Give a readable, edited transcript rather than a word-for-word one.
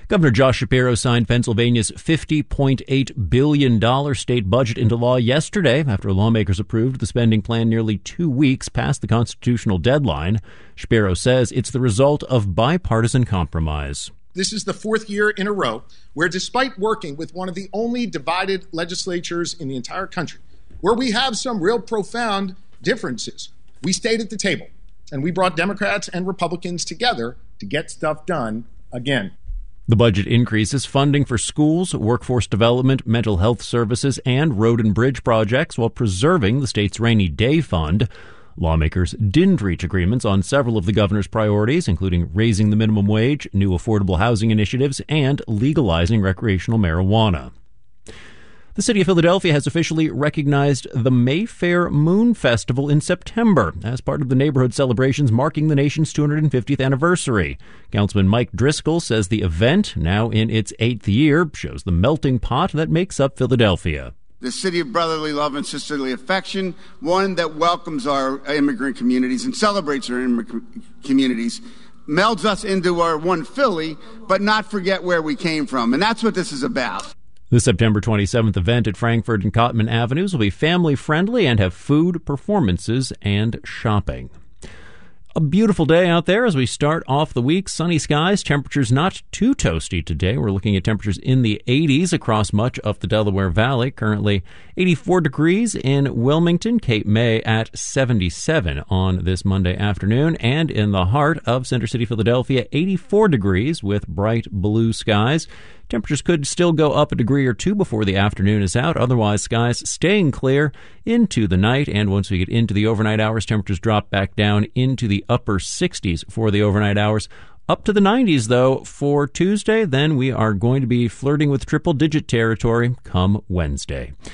Governor Josh Shapiro signed Pennsylvania's $50.8 billion state budget into law yesterday after lawmakers approved the spending plan nearly 2 weeks past the constitutional deadline. Shapiro says it's the result of bipartisan compromise. This is the fourth year in a row where, despite working with one of the only divided legislatures in the entire country, where we have some real profound differences, we stayed at the table and we brought Democrats and Republicans together to get stuff done again. The budget increases funding for schools, workforce development, mental health services, and road and bridge projects while preserving the state's rainy day fund. Lawmakers didn't reach agreements on several of the governor's priorities, including raising the minimum wage, new affordable housing initiatives, and legalizing recreational marijuana. The city of Philadelphia has officially recognized the Mayfair Moon Festival in September as part of the neighborhood celebrations marking the nation's 250th anniversary. Councilman Mike Driscoll says the event, now in its 8th year, shows the melting pot that makes up Philadelphia. The city of brotherly love and sisterly affection, one that welcomes our immigrant communities and celebrates our immigrant communities, melds us into our one Philly, but not forget where we came from. And that's what this is about. The September 27th event at Frankfort and Cotman Avenues will be family-friendly and have food, performances, and shopping. A beautiful day out there as we start off the week. Sunny skies, temperatures not too toasty today. We're looking at temperatures in the 80s across much of the Delaware Valley. Currently 84 degrees in Wilmington, Cape May at 77 on this Monday afternoon. And in the heart of Center City, Philadelphia, 84 degrees with bright blue skies. Temperatures could still go up a degree or two before the afternoon is out. Otherwise, skies staying clear into the night. And once we get into the overnight hours, temperatures drop back down into the upper 60s for the overnight hours. Up to the 90s, though, for Tuesday. Then we are going to be flirting with triple-digit territory come Wednesday.